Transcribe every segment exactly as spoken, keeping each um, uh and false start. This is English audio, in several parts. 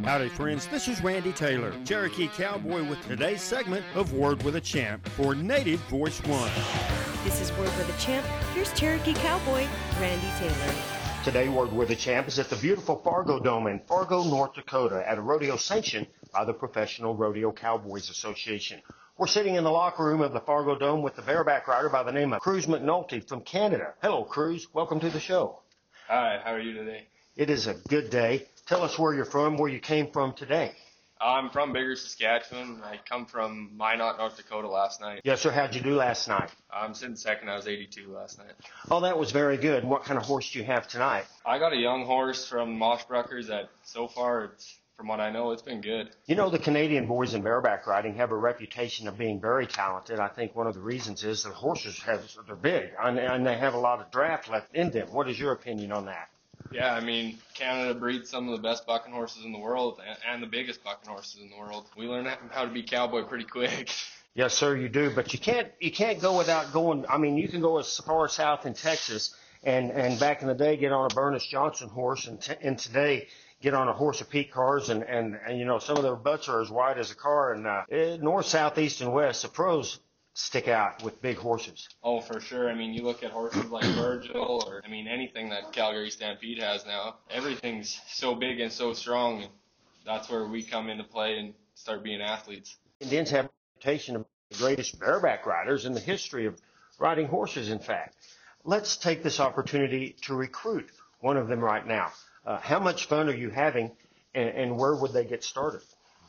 Howdy friends, this is Randy Taylor, Cherokee Cowboy, with today's segment of Word with a Champ for Native Voice One. This is Word with a Champ. Here's Cherokee Cowboy, Randy Taylor. Today, Word with a Champ is at the beautiful Fargo Dome in Fargo, North Dakota, at a rodeo sanctioned by the Professional Rodeo Cowboys Association. We're sitting in the locker room of the Fargo Dome with the bareback rider by the name of Cruz McNulty from Canada. Hello, Cruz. Welcome to the show. Hi, how are you today? It is a good day. Tell us where you're from, where you came from today. I'm from Bigger, Saskatchewan. I come from Minot, North Dakota last night. Yes, sir. How'd you do last night? I'm sitting second. I was eighty-two last night. Oh, that was very good. What kind of horse do you have tonight? I got a young horse from Moshbruckers that so far, it's, from what I know, it's been good. You know, the Canadian boys in bareback riding have a reputation of being very talented. I think one of the reasons is the horses have, they're big and, and they have a lot of draft left in them. What is your opinion on that? Yeah, I mean, Canada breeds some of the best bucking horses in the world and, and the biggest bucking horses in the world. We learn how to be cowboy pretty quick. Yes, sir, you do. But you can't you can't go without going. I mean, you can go as far south in Texas and, and back in the day get on a Bernice Johnson horse, and, t- and today get on a horse of Pete Cars, and, and, and, you know, some of their butts are as wide as a car. And uh, north, south, east, and west, the pros stick out with big horses. Oh, for sure. I mean, you look at horses like Virgil, or, I mean, anything that Calgary Stampede has now. Everything's so big and so strong, and that's where we come into play and start being athletes. Indians have a reputation of the greatest bareback riders in the history of riding horses, in fact. Let's take this opportunity to recruit one of them right now. Uh, how much fun are you having, and, and where would they get started?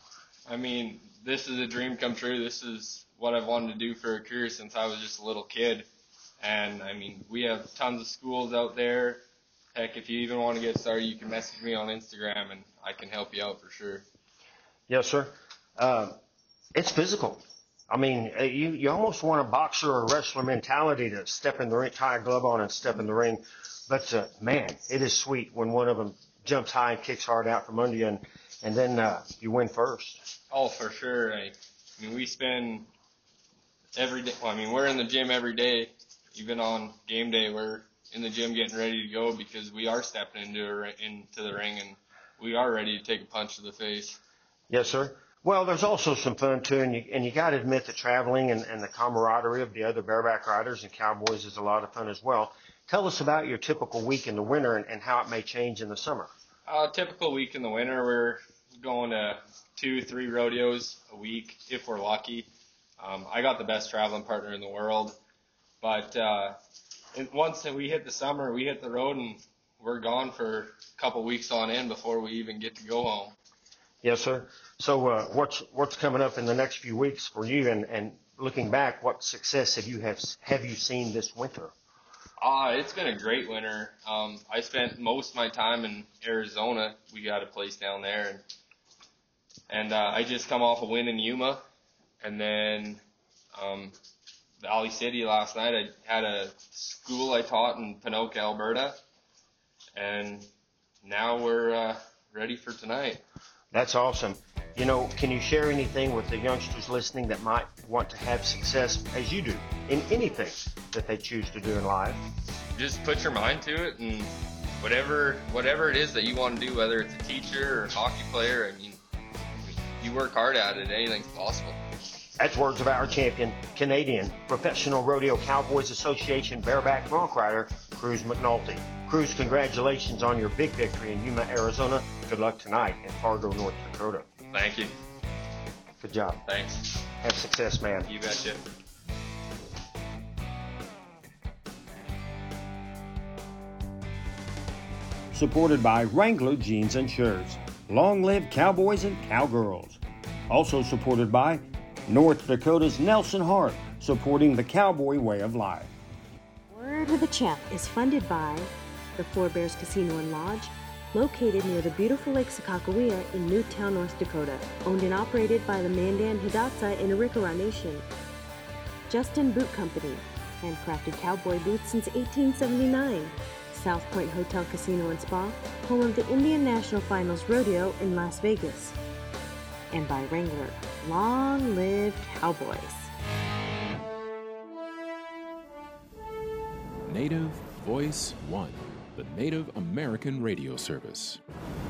I mean, this is a dream come true. This is what I've wanted to do for a career since I was just a little kid. And, I mean, we have tons of schools out there. Heck, if you even want to get started, you can message me on Instagram, and I can help you out for sure. Yes, sir. Uh, it's physical. I mean, you, you almost want a boxer or a wrestler mentality to step in the ring, tie a glove on and step in the ring. But, uh, man, it is sweet when one of them jumps high and kicks hard out from under you, and, and then uh, you win first. Oh, for sure. I, I mean, we spend every day, well, I mean, we're in the gym every day. Even on game day, we're in the gym getting ready to go because we are stepping into, a, into the ring, and we are ready to take a punch to the face. Yes, sir. Well, there's also some fun, too, and you, and you got to admit that traveling and, and the camaraderie of the other bareback riders and cowboys is a lot of fun as well. Tell us about your typical week in the winter and, and how it may change in the summer. A uh, typical week in the winter, we're going to two, three rodeos a week if we're lucky. Um, I got the best traveling partner in the world. But uh, it, once we hit the summer, we hit the road, and we're gone for a couple weeks on end before we even get to go home. Yes, sir. So uh, what's what's coming up in the next few weeks for you? And, and looking back, what success have you have have you seen this winter? Ah, uh, it's been a great winter. Um, I spent most of my time in Arizona. We got a place down there, and and uh, I just come off a win in Yuma, and then um, Valley City last night. I had a school I taught in Pinoka, Alberta, and now we're uh, ready for tonight. That's awesome. You know, can you share anything with the youngsters listening that might want to have success as you do in anything that they choose to do in life? Just put your mind to it, and whatever whatever it is that you want to do, whether it's a teacher or a hockey player, I mean, you work hard at it, anything's possible. That's words of our champion, Canadian Professional Rodeo Cowboys Association bareback bronc rider, Cruz McNulty. Cruz, congratulations on your big victory in Yuma, Arizona. Good luck tonight in Fargo, North Dakota. Thank you. Good job. Thanks. Have success, man. You betcha. Supported by Wrangler Jeans and Shirts. Long live cowboys and cowgirls. Also supported by North Dakota's Nelson Hart, supporting the cowboy way of life. Word with a Champ is funded by the Four Bears Casino and Lodge, located near the beautiful Lake Sakakawea in Newtown, North Dakota, owned and operated by the Mandan Hidatsa in Arikara Nation. Justin Boot Company, handcrafted cowboy boots since eighteen seventy-nine. South Point Hotel Casino and Spa, home of the Indian National Finals Rodeo in Las Vegas. And by Wrangler, long live cowboys. Native Voice One, the Native American radio service.